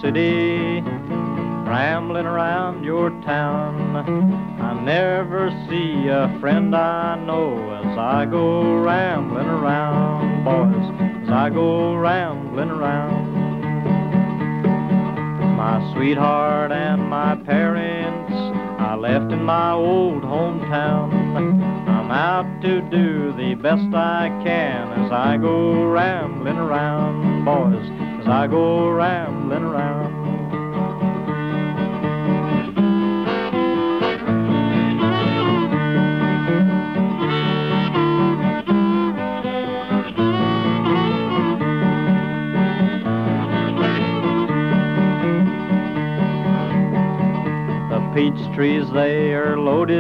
city, rambling around your town. I never see a friend I know as I go rambling around, boys, as I go rambling around. My sweetheart and my parents I left in my old hometown. I'm out to do the best I can as I go rambling around, boys, as I go rambling around. The peach trees, they are loaded